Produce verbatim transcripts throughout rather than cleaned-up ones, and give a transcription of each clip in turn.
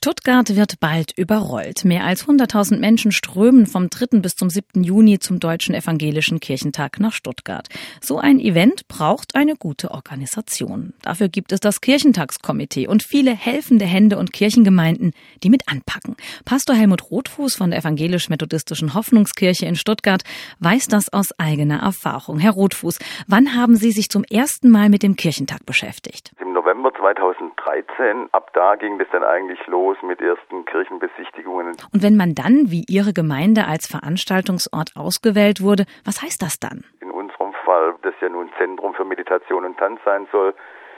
Stuttgart wird bald überrollt. Mehr als hunderttausend Menschen strömen vom dritten bis zum siebten Juni zum Deutschen Evangelischen Kirchentag nach Stuttgart. So ein Event braucht eine gute Organisation. Dafür gibt es das Kirchentagskomitee und viele helfende Hände und Kirchengemeinden, die mit anpacken. Pastor Helmut Rothfuß von der Evangelisch-Methodistischen Hoffnungskirche in Stuttgart weiß das aus eigener Erfahrung. Herr Rothfuß, wann haben Sie sich zum ersten Mal mit dem Kirchentag beschäftigt? Im November zweitausenddreizehn, ab da ging das dann eigentlich los mit ersten Kirchenbesichtigungen. Und wenn man dann, wie Ihre Gemeinde, als Veranstaltungsort ausgewählt wurde, was heißt das dann? In unserem Fall, das ja nun Zentrum für Meditation und Tanz sein soll,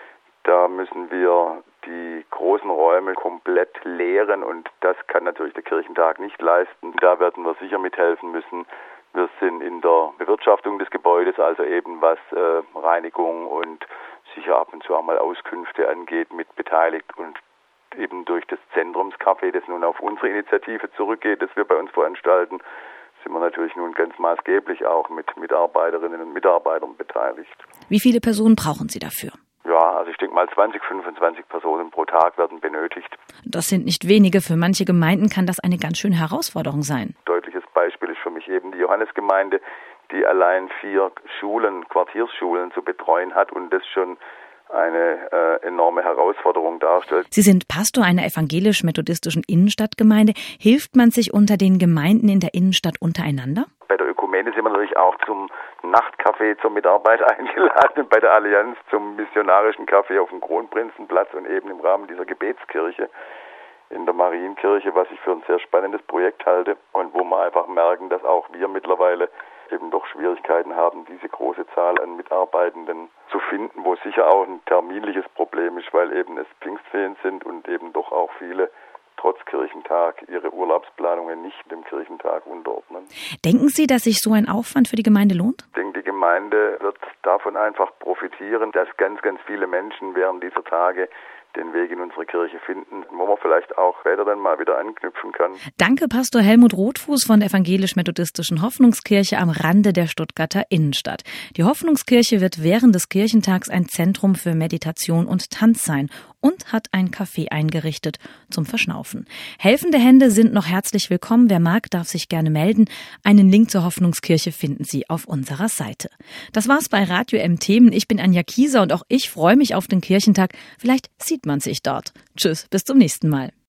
da müssen wir die großen Räume komplett leeren und das kann natürlich der Kirchentag nicht leisten. Da werden wir sicher mithelfen müssen. Wir sind in der Bewirtschaftung des Gebäudes, also eben was äh, Reinigung und sicher ab und zu auch mal Auskünfte angeht, mit beteiligt und eben durch das Zentrumscafé, das nun auf unsere Initiative zurückgeht, das wir bei uns veranstalten, sind wir natürlich nun ganz maßgeblich auch mit Mitarbeiterinnen und Mitarbeitern beteiligt. Wie viele Personen brauchen Sie dafür? Ja, also ich denke mal zwanzig, fünfundzwanzig Personen pro Tag werden benötigt. Das sind nicht wenige. Für manche Gemeinden kann das eine ganz schöne Herausforderung sein. Deutliches Beispiel ist für mich eben die Johannesgemeinde, die allein vier Schulen, Quartiersschulen zu betreuen hat und das schon eine äh, enorme Herausforderung darstellt. Sie sind Pastor einer evangelisch-methodistischen Innenstadtgemeinde. Hilft man sich unter den Gemeinden in der Innenstadt untereinander? Bei der Ökumene sind wir natürlich auch zum Nachtcafé zur Mitarbeit eingeladen und bei der Allianz zum missionarischen Café auf dem Kronprinzenplatz und eben im Rahmen dieser Gebetskirche in der Marienkirche, was ich für ein sehr spannendes Projekt halte und wo wir einfach merken, dass auch wir mittlerweile eben doch Schwierigkeiten haben, diese große Zahl an Mitarbeitenden zu finden, wo sicher auch ein terminliches Problem ist, weil eben es Pfingstferien sind und eben doch auch viele trotz Kirchentag ihre Urlaubsplanungen nicht dem Kirchentag unterordnen. Denken Sie, dass sich so ein Aufwand für die Gemeinde lohnt? Ich denke, die Gemeinde wird davon einfach profitieren, dass ganz, ganz viele Menschen während dieser Tage den Weg in unsere Kirche finden, wo man vielleicht auch später dann mal wieder anknüpfen kann. Danke, Pastor Helmut Rothfuß von der Evangelisch-Methodistischen Hoffnungskirche am Rande der Stuttgarter Innenstadt. Die Hoffnungskirche wird während des Kirchentags ein Zentrum für Meditation und Tanz sein und hat ein Café eingerichtet zum Verschnaufen. Helfende Hände sind noch herzlich willkommen. Wer mag, darf sich gerne melden. Einen Link zur Hoffnungskirche finden Sie auf unserer Seite. Das war's bei Radio M Themen. Ich bin Anja Kieser und auch ich freue mich auf den Kirchentag. Vielleicht sieht man sich dort. Tschüss, bis zum nächsten Mal.